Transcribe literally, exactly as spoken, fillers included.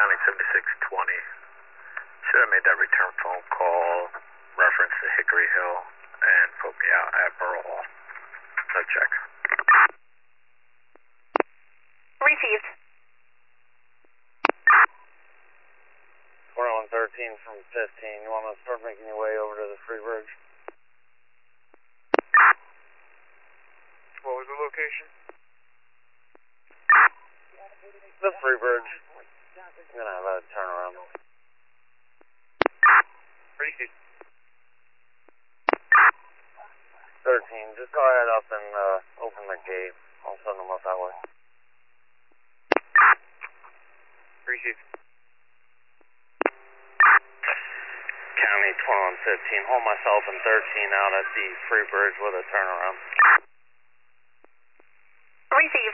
County seventy-six twenty. Should have made that return phone call, reference to Hickory Hill, and put me out at Borough Hall. No check. Received. twenty-one thirteen from fifteen. You want to start making your way over to the Free Bridge? What was the location? The Free Bridge. I'm going to have a turnaround. Received. thirteen, just go ahead up and uh, open the gate. I'll send them up that way. Received. County twenty-one fifteen, hold myself and thirteen out at the Free Bridge with a turnaround. Received.